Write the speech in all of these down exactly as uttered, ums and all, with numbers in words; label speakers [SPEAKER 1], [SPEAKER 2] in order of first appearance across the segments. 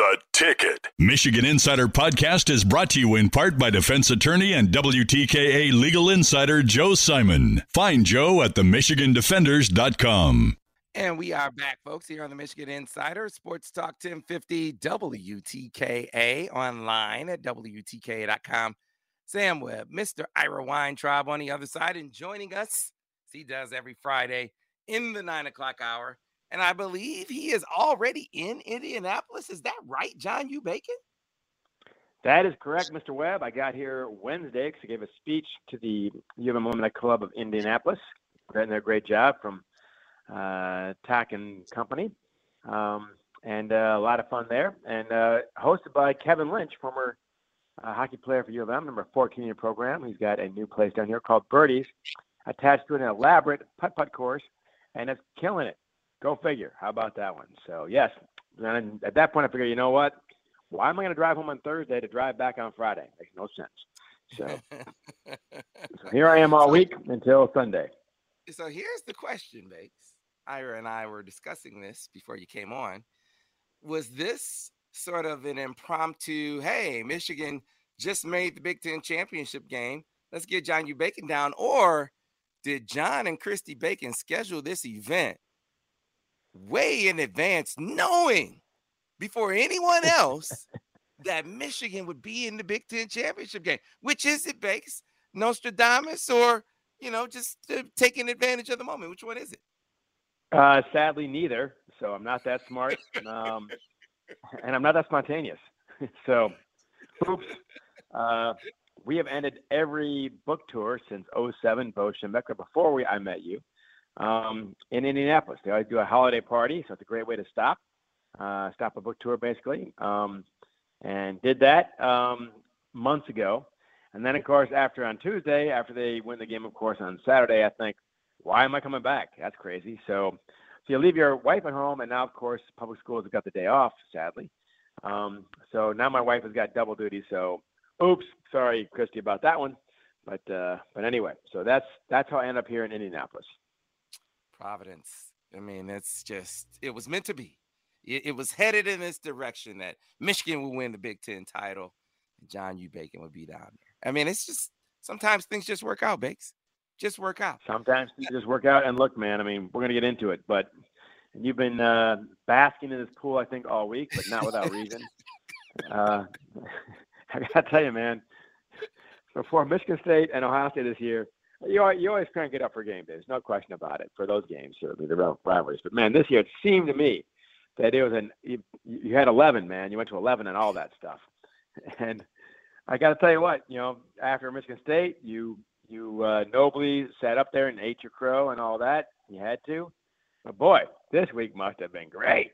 [SPEAKER 1] The Ticket.
[SPEAKER 2] Michigan Insider Podcast is brought to you in part by defense attorney and W T K A legal insider Joe Simon. Find Joe at the michigan defenders dot com.
[SPEAKER 3] And we are back, folks, here on the Michigan Insider, Sports Talk ten fifty W T K A, online at W T K A dot com. Sam Webb, Mister Ira Weintraub on the other side, and joining us, as he does every Friday, in the nine o'clock hour. And I believe he is already in Indianapolis. Is that right, John U. Bacon?
[SPEAKER 4] That is correct, Mister Webb. I got here Wednesday because I gave a speech to the U of M Alumni Club of Indianapolis. They're doing a great job from uh, Tack and Company. Um, and uh, a lot of fun there. And uh, hosted by Kevin Lynch, former uh, hockey player for U of M, number fourteen in your program. He's got a new place down here called Birdies, attached to an elaborate putt-putt course, and it's killing it. Go figure. How about that one? So, yes, and at that point, I figured, you know what? Why am I going to drive home on Thursday to drive back on Friday? Makes no sense. So, so here I am all week until Sunday.
[SPEAKER 3] So here's the question, Bakes. Ira and I were discussing this before you came on. Was this sort of an impromptu, hey, Michigan just made the Big Ten championship game, let's get John U. Bacon down, or did John and Christy Bacon schedule this event way in advance, knowing before anyone else that Michigan would be in the Big Ten championship game? Which is it, Bakes? Nostradamus, or, you know, just uh, taking advantage of the moment? Which one is it?
[SPEAKER 4] Uh, sadly, neither. So I'm not that smart, um, and I'm not that spontaneous. So, oops. Uh, we have ended every book tour since oh seven, Bo Schembechler, before we I met you. Um, in Indianapolis. They always do a holiday party, so it's a great way to stop, uh, stop a book tour basically, um, and did that um, months ago. And then, of course, after on Tuesday, after they win the game, of course, on Saturday, I think, why am I coming back? That's crazy. So, so you leave your wife at home, and now, of course, public schools have got the day off, sadly. Um, so now my wife has got double duty. So, oops, sorry, Christy, about that one. But uh, but anyway, so that's that's how I end up here in Indianapolis.
[SPEAKER 3] Providence. I mean, it's just, it was meant to be. It, it was headed in this direction that Michigan would win the Big Ten title and John U. Bacon would be down there. I mean, it's just, sometimes things just work out, Bakes. Just work out.
[SPEAKER 4] Sometimes things just work out. And look, man, I mean, we're going to get into it, but you've been uh, basking in this pool, I think, all week, but not without reason. uh, I got to tell you, man, before Michigan State and Ohio State this year, You always, you always crank it up for game days, no question about it, for those games, certainly the rivalries. But, man, this year it seemed to me that it was an you, you had eleven, man. You went to eleven and all that stuff. And I got to tell you what, you know, after Michigan State, you you uh, nobly sat up there and ate your crow and all that. You had to. But, boy, this week must have been great.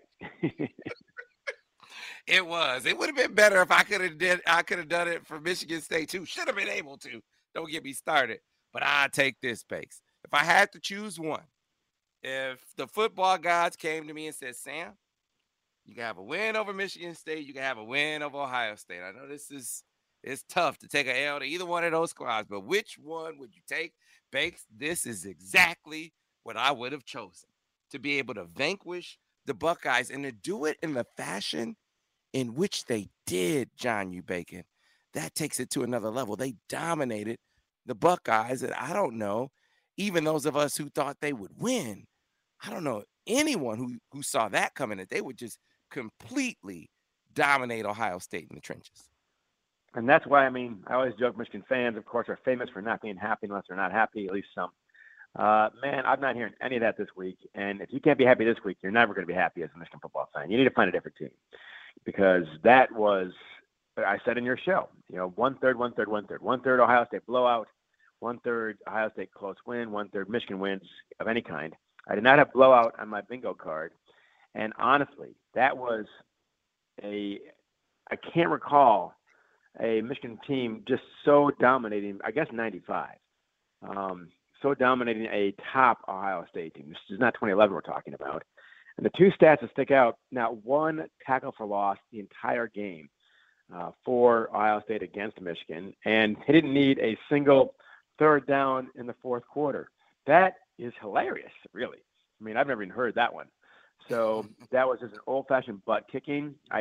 [SPEAKER 3] It was. It would have been better if I could have did. I could have done it for Michigan State, too. Should have been able to. Don't get me started. But I take this, Bakes. If I had to choose one, if the football gods came to me and said, Sam, you can have a win over Michigan State, you can have a win over Ohio State. I know this is it's tough to take an L to either one of those squads, but which one would you take? Bakes, this is exactly what I would have chosen, to be able to vanquish the Buckeyes and to do it in the fashion in which they did, John U. Bacon. That takes it to another level. They dominated the Buckeyes, and I don't know, even those of us who thought they would win, I don't know anyone who, who saw that coming, that they would just completely dominate Ohio State in the trenches.
[SPEAKER 4] And that's why, I mean, I always joke Michigan fans, of course, are famous for not being happy unless they're not happy, at least some. Uh, man, I'm not hearing any of that this week. And if you can't be happy this week, you're never going to be happy as a Michigan football fan. You need to find a different team, because that was, I said in your show, you know, one third, one third, one third, one third Ohio State blowout, one third Ohio State close win, one third Michigan wins of any kind. I did not have blowout on my bingo card. And honestly, that was a, I can't recall a Michigan team just so dominating, I guess ninety-five, um, so dominating a top Ohio State team. This is not twenty eleven we're talking about. And the two stats that stick out, not one tackle for loss the entire game uh, for Ohio State against Michigan. And they didn't need a single third down in the fourth quarter. That is hilarious, really. I mean, I've never even heard that one. So that was just an old-fashioned butt kicking. I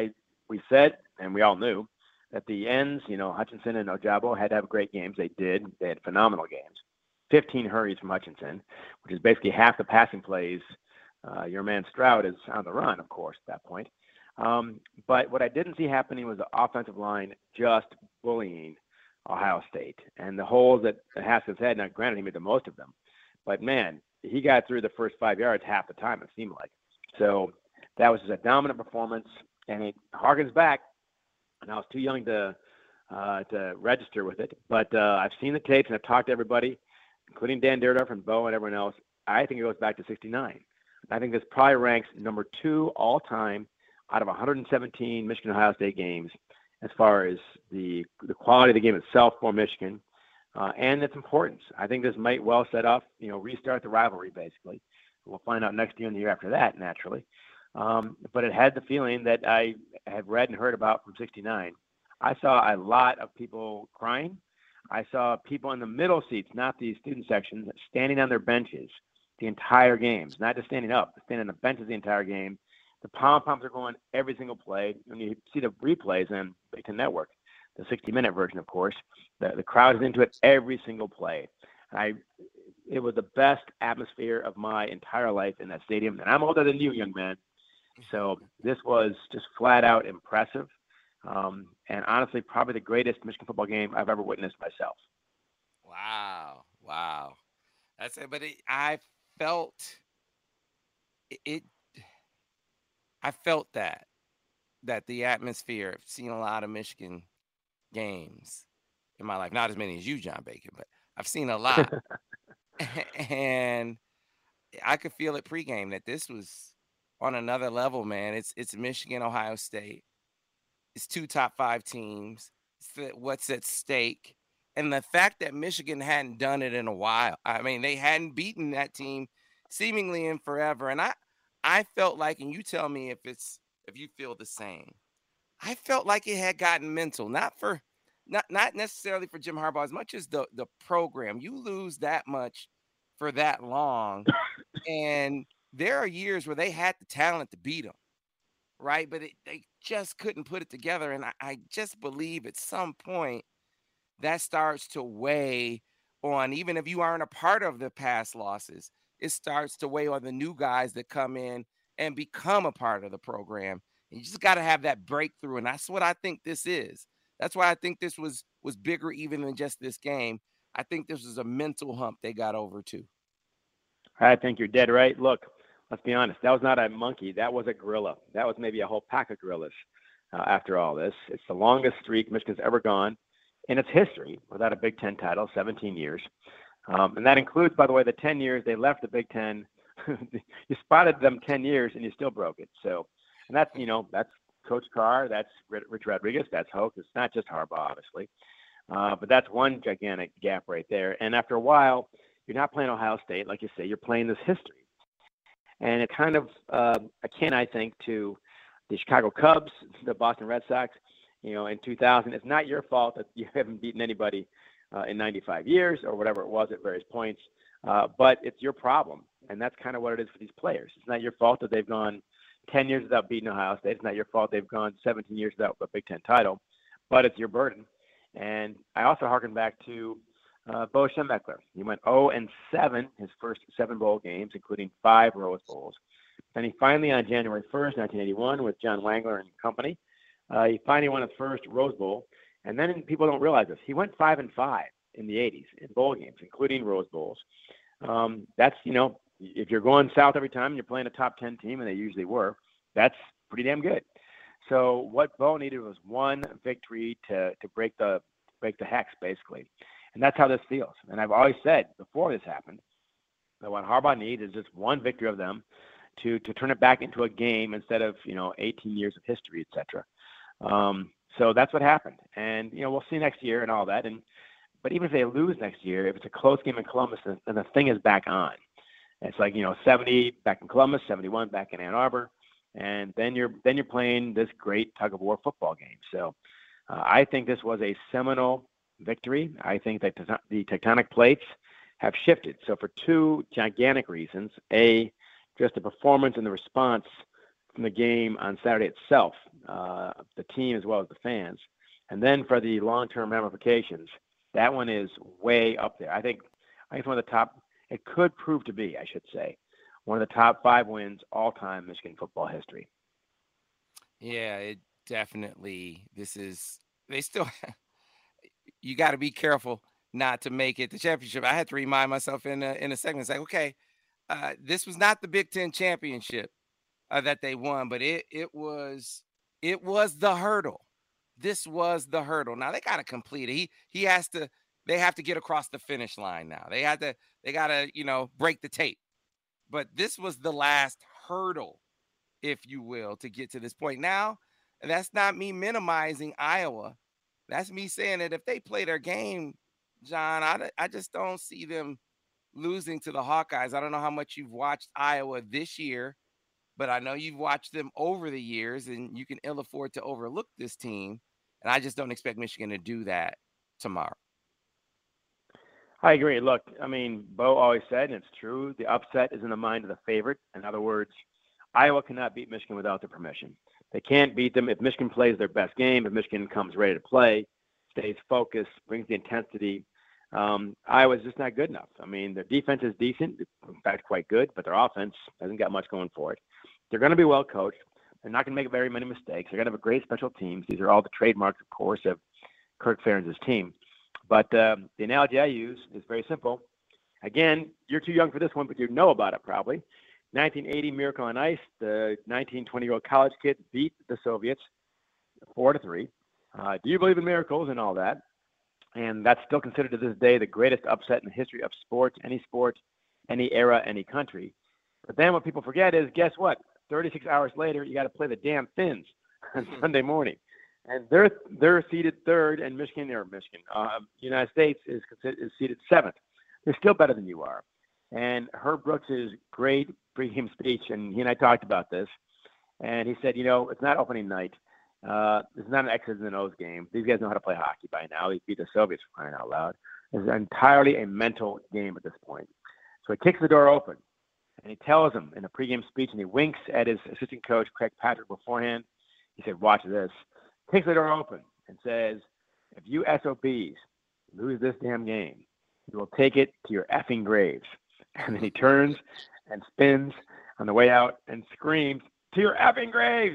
[SPEAKER 4] we said, and we all knew, that the ends, you know, Hutchinson and Ojabo had to have great games. They did. They had phenomenal games. fifteen hurries from Hutchinson, which is basically half the passing plays. Uh, your man Stroud is on the run, of course, at that point. Um, but what I didn't see happening was the offensive line just bullying Ohio State. And the holes that Haskins had, now granted he made the most of them, but man, he got through the first five yards half the time, it seemed like. So that was just a dominant performance, and it harkens back. And I was too young to uh, to register with it. But uh, I've seen the tapes, and I've talked to everybody, including Dan Dierdorf and Bo and everyone else. I think it goes back to sixty-nine. I think this probably ranks number two all-time out of one hundred seventeen Michigan-Ohio State games as far as the the quality of the game itself for Michigan uh, and its importance. I think this might well set off, you know, restart the rivalry, basically. We'll find out next year and the year after that, naturally. Um, but it had the feeling that I had read and heard about from sixty-nine. I saw a lot of people crying. I saw people in the middle seats, not the student sections, standing on their benches the entire game, not just standing up, standing on the benches the entire game. The pom-poms are going every single play. When you see the replays on Big Ten Network, the sixty-minute version, of course, the, the crowd is into it every single play. I, it was the best atmosphere of my entire life in that stadium. And I'm older than you, young man. So this was just flat out impressive. Um, and honestly, probably the greatest Michigan football game I've ever witnessed myself.
[SPEAKER 3] Wow. Wow. That's it. But it, I felt it, it, I felt that, that the atmosphere, I've seen a lot of Michigan games in my life, not as many as you, John Bacon, but I've seen a lot. And I could feel it pregame that this was on another level, man. It's it's Michigan, Ohio State. It's two top five teams. It's what's at stake. And the fact that Michigan hadn't done it in a while. I mean, they hadn't beaten that team seemingly in forever. And I, I felt like, and you tell me if it's if you feel the same, I felt like it had gotten mental, not for not not necessarily for Jim Harbaugh as much as the the program. You lose that much for that long, and there are years where they had the talent to beat them, right? But it, they just couldn't put it together. And I, I just believe at some point that starts to weigh on, even if you aren't a part of the past losses, it starts to weigh on the new guys that come in and become a part of the program. And you just got to have that breakthrough. And that's what I think this is. That's why I think this was, was bigger even than just this game. I think this was a mental hump they got over too.
[SPEAKER 4] I think you're dead right. Look, let's be honest. That was not a monkey. That was a gorilla. That was maybe a whole pack of gorillas uh, after all this. It's the longest streak Michigan's ever gone in its history without a Big Ten title, seventeen years. Um, and that includes, by the way, the ten years they left the Big Ten. You spotted them ten years and you still broke it. So, and that's, you know, that's Coach Carr, that's Rich Rodriguez, that's Hoke. It's not just Harbaugh, obviously. Uh, but that's one gigantic gap right there. And after a while, you're not playing Ohio State, like you say, you're playing this history. And it kind of uh, akin, I think, to the Chicago Cubs, the Boston Red Sox, you know, in two thousand. It's not your fault that you haven't beaten anybody uh, in ninety-five years or whatever it was at various points, uh, but it's your problem. And that's kind of what it is for these players. It's not your fault that they've gone ten years without beating Ohio State. It's not your fault they've gone seventeen years without a Big Ten title, but it's your burden. And I also harken back to uh, Bo Schembechler. He went oh and seven his first seven bowl games, including five Rose Bowls. Then he finally, on January first, nineteen eighty-one, with John Wangler and company, uh, he finally won his first Rose Bowl. And then people don't realize this. He went five and five in the eighties in bowl games, including Rose Bowls. Um, that's, you know, if you're going south every time and you're playing a top ten team, and they usually were, that's pretty damn good. So what Bo needed was one victory to to break the break the hex, basically. And that's how this feels. And I've always said before this happened that what Harbaugh needs is just one victory of them to to turn it back into a game instead of, you know, eighteen years of history, et cetera. Um, so that's what happened. And, you know, we'll see next year and all that. And but even if they lose next year, if it's a close game in Columbus, then the thing is back on. It's like, you know, seventy back in Columbus, seventy-one back in Ann Arbor. And then you're then you're playing this great tug of war football game. So uh, I think this was a seminal victory. I think that the tectonic plates have shifted. So for two gigantic reasons: A, just the performance and the response from the game on Saturday itself, uh, the team as well as the fans. And then for the long-term ramifications, that one is way up there. I think I think it's one of the top, it could prove to be, I should say, one of the top five wins all-time Michigan football history.
[SPEAKER 3] Yeah, it definitely, this is, they still, you got to be careful not to make it the championship. I had to remind myself in a, in a segment, it's like, okay, uh, this was not the Big Ten championship uh, that they won, but it it was, it was the hurdle. This was the hurdle. Now they got to complete it. He he has to. They have to get across the finish line now. They had to. They got to you know break the tape. But this was the last hurdle, if you will, to get to this point. Now, and that's not me minimizing Iowa. That's me saying that if they play their game, John, I I just don't see them losing to the Hawkeyes. I don't know how much you've watched Iowa this year, but I know you've watched them over the years, and you can ill afford to overlook this team. And I just don't expect Michigan to do that tomorrow.
[SPEAKER 4] I agree. Look, I mean, Bo always said, and it's true, the upset is in the mind of the favorite. In other words, Iowa cannot beat Michigan without their permission. They can't beat them if Michigan plays their best game, if Michigan comes ready to play, stays focused, brings the intensity. Um, Iowa's just not good enough. I mean, their defense is decent, in fact, quite good, but their offense hasn't got much going for it. They're going to be well coached. They're not going to make very many mistakes. They're going to have a great special teams. These are all the trademarks, of course, of Kirk Ferentz' team. But um, the analogy I use is very simple. Again, you're too young for this one, but you know about it probably. nineteen eighty Miracle on Ice, the nineteen, twenty-year-old college kid beat the Soviets four to three. Uh, do you believe in miracles and all that? And that's still considered to this day the greatest upset in the history of sports, any sport, any era, any country. But then what people forget is, guess what? thirty-six hours later, you got to play the damn Finns on Sunday morning. And they're they're seated third, and Michigan, or Michigan, uh, United States is is seated seventh. They're still better than you are. And Herb Brooks' great pregame speech, and he and I talked about this, and he said, you know, it's not opening night. Uh, it's not an X's and O's game. These guys know how to play hockey by now. They beat the Soviets for crying out loud. It's entirely a mental game at this point. So he kicks the door open, and he tells them in a pregame speech, and he winks at his assistant coach, Craig Patrick, beforehand. He said, watch this. Kicks the door open and says, if you S O Bs lose this damn game, you will take it to your effing graves. And then he turns and spins on the way out and screams, to your effing graves.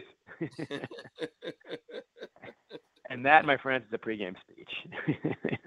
[SPEAKER 4] And that, my friends, is a pregame speech.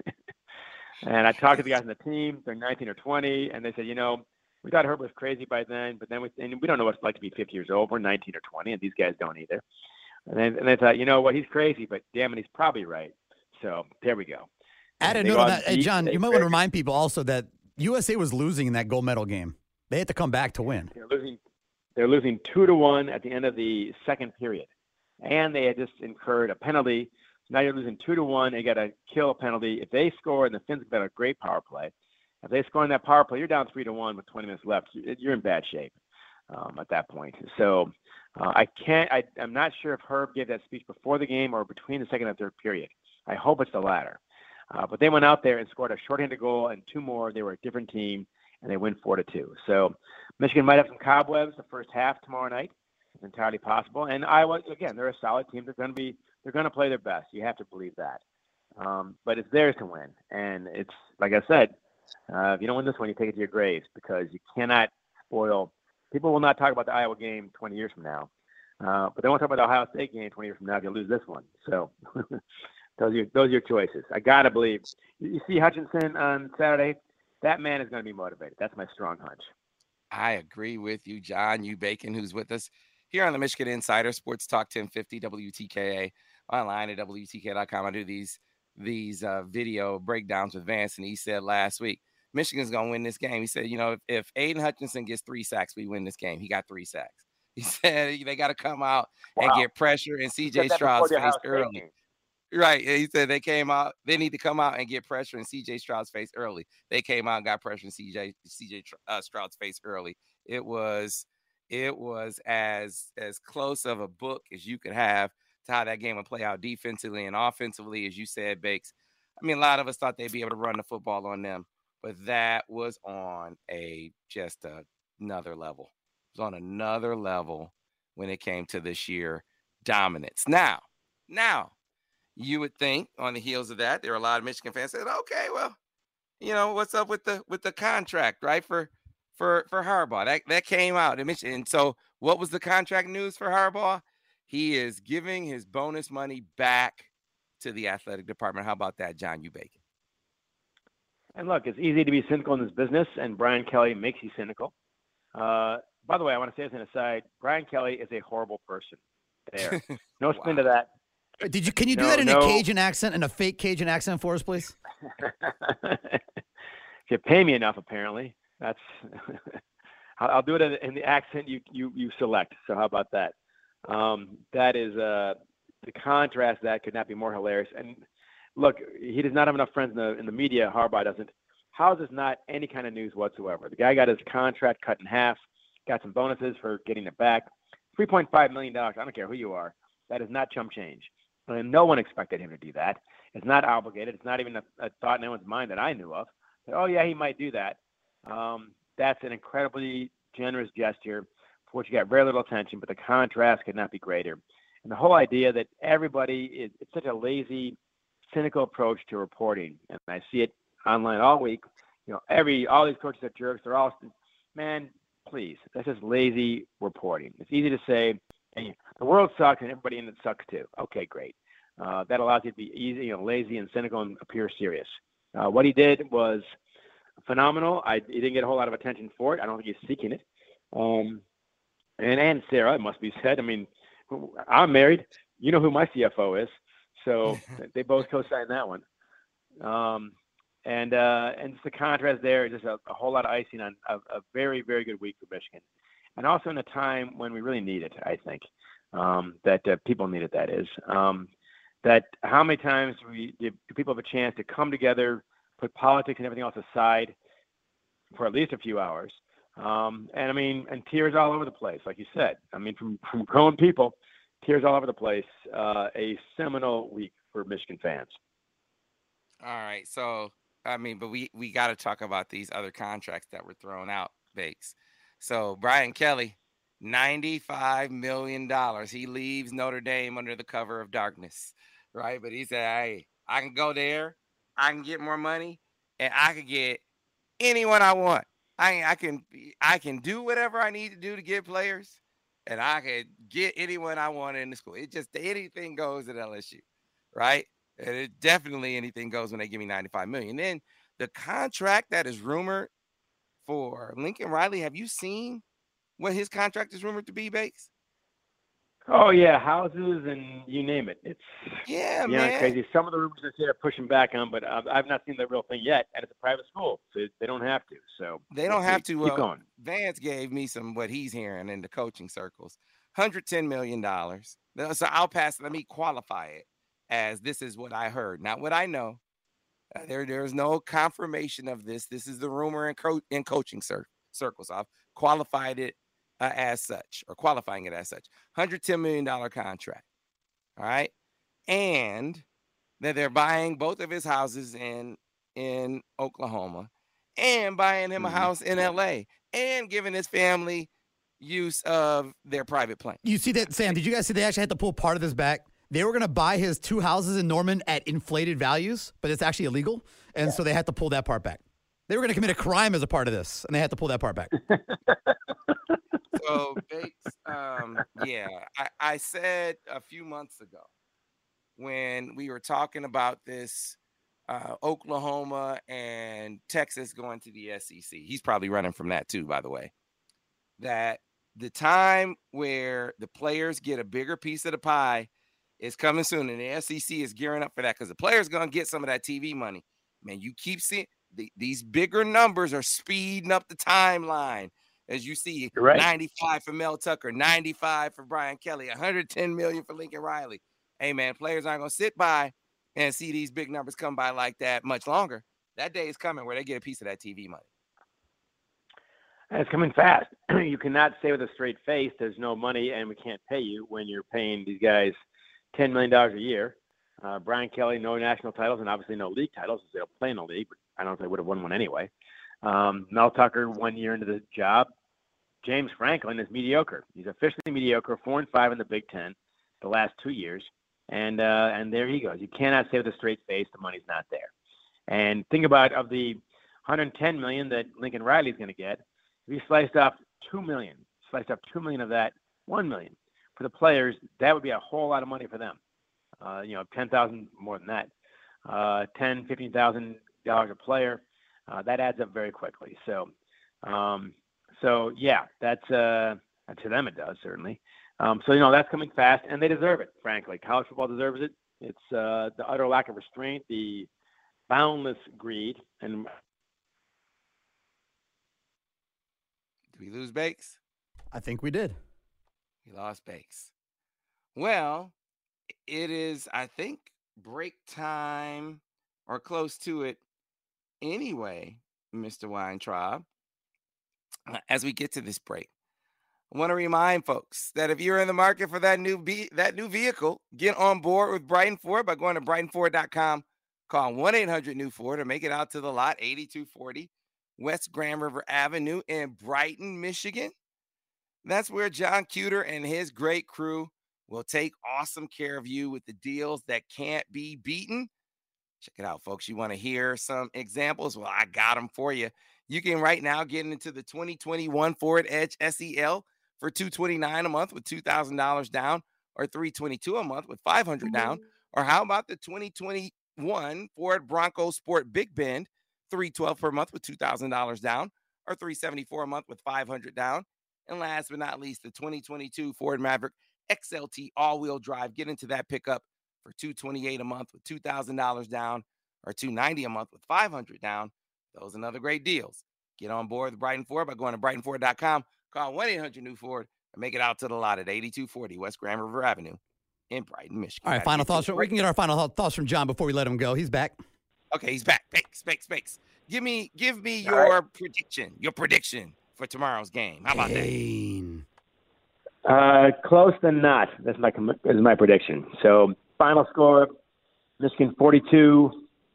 [SPEAKER 4] And I talked to the guys on the team. They're nineteen or twenty, and they said, you know, we thought Herb was crazy by then, but then we, and we don't know what it's like to be fifty years old. We're nineteen or twenty, and these guys don't either. And then and they thought, you know what, he's crazy, but damn it, he's probably right. So there we go.
[SPEAKER 1] Add a note on that. Hey, John, you might want to remind people also that U S A was losing in that gold medal game. They had to come back to win.
[SPEAKER 4] They're losing, they're losing two to one at the end of the second period. And they had just incurred a penalty. So now you're losing two to one. They got to kill a penalty. If they score, and the Finns have got a great power play, if they score in that power play, you're down three to one with twenty minutes left. You're in bad shape um, at that point. So uh, I can't. I, I'm not sure if Herb gave that speech before the game or between the second and third period. I hope it's the latter. Uh, but they went out there and scored a shorthanded goal and two more. They were a different team, and they win four to two. So Michigan might have some cobwebs the first half tomorrow night. It's entirely possible. And Iowa, again, they're a solid team. They're going to be. They're going to play their best. You have to believe that. Um, but it's theirs to win, and it's like I said. Uh, if you don't win this one, you take it to your graves because you cannot spoil. People will not talk about the Iowa game twenty years from now, uh, but they won't talk about the Ohio State game twenty years from now if you lose this one. So those are your, those are your choices. I gotta believe. You see Hutchinson on Saturday. That man is going to be motivated. That's my strong hunch.
[SPEAKER 3] I agree with you, John U. Bacon, who's with us here on the Michigan Insider Sports Talk ten fifty W T K A online at W T K dot com. I do these. these uh, video breakdowns with Vance, and he said last week, Michigan's going to win this game. He said, you know, if, if Aiden Hutchinson gets three sacks, we win this game. He got three sacks. He said they got to come out wow. and get pressure in C J Stroud's face early. Right. He said they came out. They need to come out and get pressure in C J Stroud's face early. They came out and got pressure in C J C J uh, Stroud's face early. It was it was as as close of a book as you could have to how that game would play out defensively and offensively, as you said, Bakes. I mean, a lot of us thought they'd be able to run the football on them, but that was on a just a, another level. It was on another level when it came to the sheer dominance. Now, now, you would think on the heels of that, there are a lot of Michigan fans that said, okay, well, you know, what's up with the with the contract, right? For for for Harbaugh. That that came out in Michigan. And so what was the contract news for Harbaugh? He is giving his bonus money back to the athletic department. How about that, John U. Bacon?
[SPEAKER 4] And look, it's easy to be cynical in this business, and Brian Kelly makes you cynical. Uh, by the way, I want to say as an aside, Brian Kelly is a horrible person. There. No spin
[SPEAKER 3] Wow.
[SPEAKER 4] to that.
[SPEAKER 1] Did you? Can you do
[SPEAKER 4] No,
[SPEAKER 1] that in
[SPEAKER 4] no.
[SPEAKER 1] a Cajun accent, in a fake Cajun accent for us, please?
[SPEAKER 4] If you pay me enough, apparently, that's. I'll I'll do it in, in the accent you, you you select. So how about that? Um, that is uh, the contrast. That could not be more hilarious. And look, he does not have enough friends in the in the media. Harbaugh doesn't. How is this not any kind of news whatsoever? The guy got his contract cut in half, got some bonuses for getting it back. three point five million dollars. I don't care who you are. That is not chump change. And no one expected him to do that. It's not obligated. It's not even a, a thought in anyone's mind that I knew of. But, oh, yeah, he might do that. Um, that's an incredibly generous gesture for which you got very little attention, but the contrast could not be greater. And the whole idea that everybody is it's such a lazy, cynical approach to reporting. And I see it online all week. You know, every all these coaches are jerks. They're all, man, please. That's just lazy reporting. It's easy to say, hey, the world sucks and everybody in it sucks too. Okay, great. Uh, that allows you to be easy, you know, lazy and cynical and appear serious. Uh, what he did was phenomenal. I he didn't get a whole lot of attention for it. I don't think he's seeking it. Um, and and Sarah, it must be said. I mean, I'm married. You know who my C F O is, so they both co-signed that one. Um, and uh, and just the contrast there is just a, a whole lot of icing on a, a very very good week for Michigan, and also in a time when we really need it. I think um, that uh, people need it. That is. Um, That how many times do, we, do people have a chance to come together, put politics and everything else aside for at least a few hours? Um, and I mean, and tears all over the place, like you said. I mean, from, from grown people, tears all over the place. Uh, a seminal week for Michigan fans.
[SPEAKER 3] All right. So, I mean, but we, we got to talk about these other contracts that were thrown out, Bakes. So, Brian Kelly, ninety-five million dollars. He leaves Notre Dame under the cover of darkness, right? But he said, hey, I can go there, I can get more money, and I can get anyone I want. I, I can I can do whatever I need to do to get players, and I can get anyone I want in the school. It just anything goes at L S U, right? And it definitely anything goes when they give me ninety-five million dollars. Then the contract that is rumored for Lincoln Riley, have you seen what his contract is rumored to be, Bakes?
[SPEAKER 4] Oh yeah, houses and you name it. It's
[SPEAKER 3] yeah,
[SPEAKER 4] beyond
[SPEAKER 3] man.
[SPEAKER 4] crazy. Some of the rumors that they're pushing back on, but uh, I've not seen the real thing yet. And it's a private school, so they don't have to. So
[SPEAKER 3] they don't have to.
[SPEAKER 4] Keep
[SPEAKER 3] Well,
[SPEAKER 4] going.
[SPEAKER 3] Vance gave me some what he's hearing in the coaching circles: one hundred ten million dollars. So I'll pass. Let me qualify it as this is what I heard, not what I know. Uh, there, there's no confirmation of this. This is the rumor in, co- in coaching cir- circles. I've qualified it Uh, as such, or qualifying it as such. one hundred ten million dollars contract. All right. And that they're buying both of his houses in in Oklahoma and buying him a house in L A and giving his family use of their private plane.
[SPEAKER 1] You see that, Sam? Did you guys see they actually had to pull part of this back? They were going to buy his two houses in Norman at inflated values, but it's actually illegal. And yeah. so they had to pull that part back. They were going to commit a crime as a part of this, and they had to pull that part back.
[SPEAKER 3] So, Bakes, um, yeah, I, I said a few months ago when we were talking about this uh, Oklahoma and Texas going to the S E C. He's probably running from that too, by the way. That the time where the players get a bigger piece of the pie is coming soon, and the S E C is gearing up for that because the players going to get some of that T V money. Man, you keep seeing the, these bigger numbers are speeding up the timeline. As you see, right. ninety-five for Mel Tucker, ninety-five for Brian Kelly, one hundred ten million for Lincoln Riley. Hey, man, players aren't going to sit by and see these big numbers come by like that much longer. That day is coming where they get a piece of that T V money.
[SPEAKER 4] And it's coming fast. You cannot say with a straight face there's no money and we can't pay you when you're paying these guys ten million dollars a year. Uh, Brian Kelly, no national titles and obviously no league titles. They'll play in the league, but I don't know if they would have won one anyway. Um, Mel Tucker, one year into the job, James Franklin is mediocre. He's officially mediocre, four and five in the Big Ten the last two years. And uh, and there he goes. You cannot say with a straight face the money's not there. And think about of the one hundred ten million dollars that Lincoln Riley's going to get, if he sliced off two million dollars, sliced off two million dollars of that, one million dollars for the players, that would be a whole lot of money for them. Uh, you know, ten thousand dollars more than that. Uh, ten thousand dollars, fifteen thousand dollars a player. Uh, that adds up very quickly. So, um, so yeah, that's uh, to them it does, certainly. Um, so, you know, that's coming fast, and they deserve it, frankly. College football deserves it. It's uh, the utter lack of restraint, the boundless greed. And
[SPEAKER 3] did we lose Bakes?
[SPEAKER 1] I think we did.
[SPEAKER 3] We lost Bakes. Well, it is, I think, break time or close to it anyway, Mister Weintraub. As we get to this break, I want to remind folks that if you're in the market for that new be- that new vehicle, get on board with Brighton Ford by going to Brighton Ford dot com. Call one eight hundred new Ford or make it out to the lot, eighty-two forty West Grand River Avenue in Brighton, Michigan. That's where John Cuter and his great crew will take awesome care of you with the deals that can't be beaten. Check it out, folks. You want to hear some examples? Well, I got them for you. You can right now get into the twenty twenty-one Ford Edge S E L for two hundred twenty-nine dollars a month with two thousand dollars down, or three hundred twenty-two dollars a month with five hundred dollars down. Or how about the twenty twenty-one Ford Bronco Sport Big Bend, three hundred twelve dollars per month with two thousand dollars down, or three hundred seventy-four dollars a month with five hundred dollars down. And last but not least, the twenty twenty-two Ford Maverick X L T all-wheel drive. Get into that pickup for two hundred twenty-eight dollars a month with two thousand dollars down, or two hundred ninety dollars a month with five hundred dollars down. Those and other great deals. Get on board with Brighton Ford by going to Brighton Ford dot com. Call one eight hundred new Ford and make it out to the lot at eighty-two forty West Grand River Avenue in Brighton, Michigan.
[SPEAKER 1] All right, final thoughts. From, we can get our final thoughts from John before we let him go. He's back.
[SPEAKER 3] Okay, he's back. Bakes, Bakes, Bakes. Give me, give me
[SPEAKER 4] All
[SPEAKER 3] your
[SPEAKER 4] right.
[SPEAKER 3] prediction. Your prediction for tomorrow's game. How about
[SPEAKER 1] Dane.
[SPEAKER 3] that?
[SPEAKER 4] Uh, close than not. That's my is my prediction. So final score: Michigan forty-two,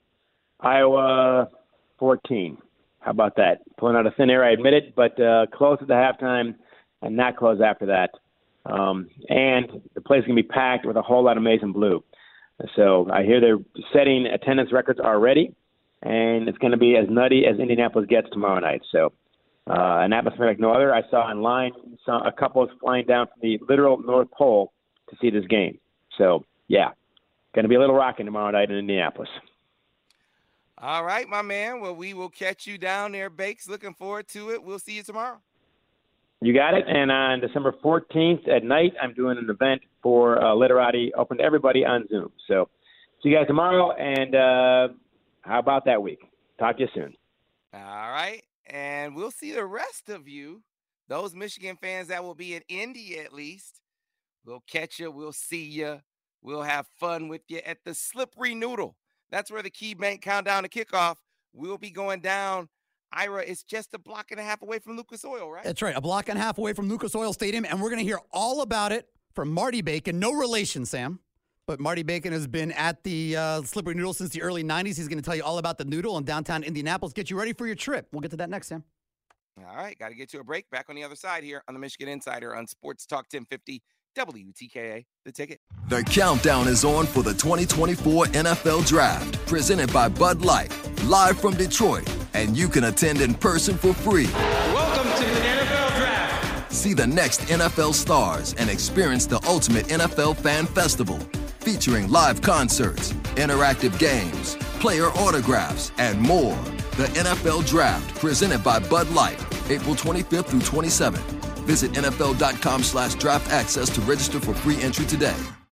[SPEAKER 4] Iowa fourteen. How about that? Pulling out of thin air, I admit it, but uh, close at the halftime and not close after that. Um, and the place is going to be packed with a whole lot of maize and blue. So I hear they're setting attendance records already, and it's going to be as nutty as Indianapolis gets tomorrow night. So uh, an atmosphere like no other. I saw online saw a couple flying down from the literal North Pole to see this game. So, yeah, going to be a little rocking tomorrow night in Indianapolis.
[SPEAKER 3] All right, my man. Well, we will catch you down there, Bakes. Looking forward to it. We'll see you tomorrow.
[SPEAKER 4] You got it. And on December fourteenth at night, I'm doing an event for uh, Literati, open to everybody on Zoom. So see you guys tomorrow. And uh, how about that week? Talk to you soon.
[SPEAKER 3] All right. And we'll see the rest of you, those Michigan fans that will be in Indy at least. We'll catch you. We'll see you. We'll have fun with you at the Slippery Noodle. That's where the Key Bank countdown to kickoff will be going down. Ira, it's just a block and a half away from Lucas Oil, right?
[SPEAKER 1] That's right. A block and a half away from Lucas Oil Stadium. And we're going to hear all about it from Marty Bacon. No relation, Sam. But Marty Bacon has been at the uh, Slippery Noodle since the early nineties. He's going to tell you all about the noodle in downtown Indianapolis. Get you ready for your trip. We'll get to that next, Sam.
[SPEAKER 3] All right. Got to get to a break. Back on the other side here on the Michigan Insider on Sports Talk ten fifty W T K A, The Ticket.
[SPEAKER 5] The countdown is on for the twenty twenty-four N F L Draft, presented by Bud Light, live from Detroit, and you can attend in person for free.
[SPEAKER 6] Welcome to the N F L Draft.
[SPEAKER 5] See the next N F L stars and experience the ultimate N F L fan festival, featuring live concerts, interactive games, player autographs, and more. The N F L Draft, presented by Bud Light, April twenty-fifth through twenty-seventh. Visit N F L dot com slash draft access to register for free entry today.